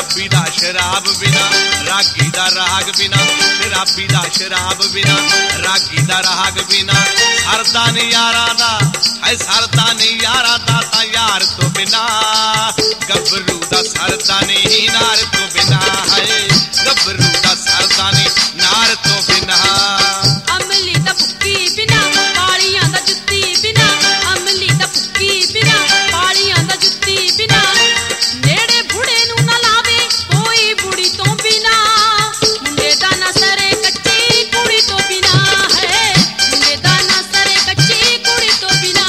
शराबी दा शराब बिना, रागी दा राग बिना, शराबी दा शराब बिना, रागी दा राग बिना, सरदा नहीं यारा दा है, सरदा नहीं यारा दा ता यार तो बिना, गबरू दा सरदा नहीं नार तो बिना है, गबरू दा सरदा नहीं नार तो बिना। अमली दा भुक्की बिना, पालियां दा जुत्ती बिना, अमली दा भुक्की बिना, पालियां दा जुत्ती बिना, नेड़े बुढ़े नू ना लावे कोई बुढ़ी तो बिना, मुंडे दा ना सरे कच्ची कुड़ी तो बिना है, मुंडे दा ना सरे कच्ची कुड़ी तो बिना।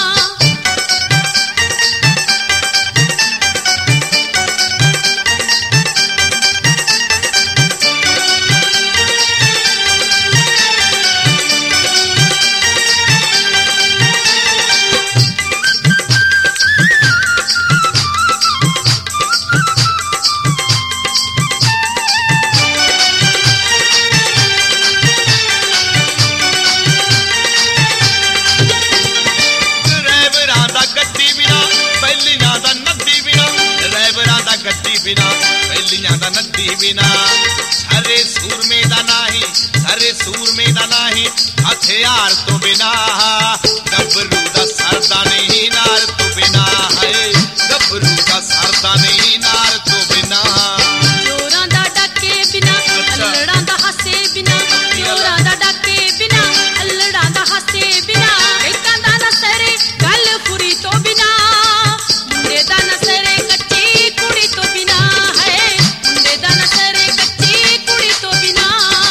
गड्डी बिना पहलियां दा नड्डी बिना, सारे सूरमे दा नाही, सारे सूरमे दा नाही, हथियार तो बिना, गबरू दा सरदा नहीं नार तो बिना है, गबरू दा सरदा नहीं नार तो बिना। जोरां दा डाके बिना, अल्लड़ां दा हासे बिना, जोरां दा डाके बिना, अल्लड़ां दा हासे बिना, एकां दा ना सरे गल फुरी तो बिना, मुंडे दा ना सरे कच्ची कुड़ी तो बिना है, मुंडे दा ना सरे कच्ची कुड़ी तो बिना।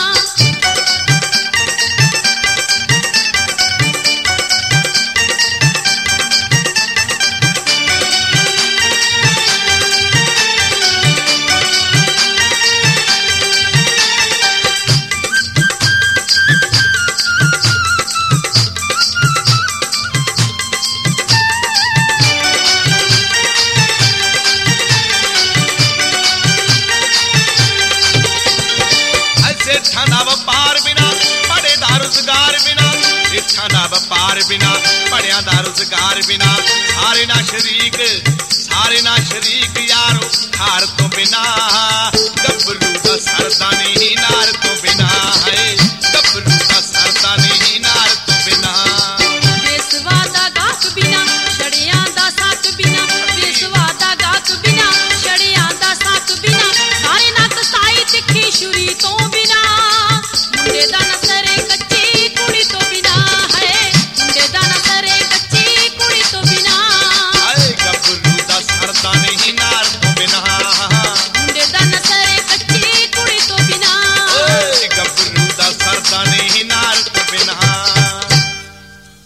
ठा व्यापार बिना, बड़े दा रोजगार बिना, इच्छा ना व्यापार बिना, बड़िया दा रोजगार बिना, सारे ना शरीक यारो हार तो बिना।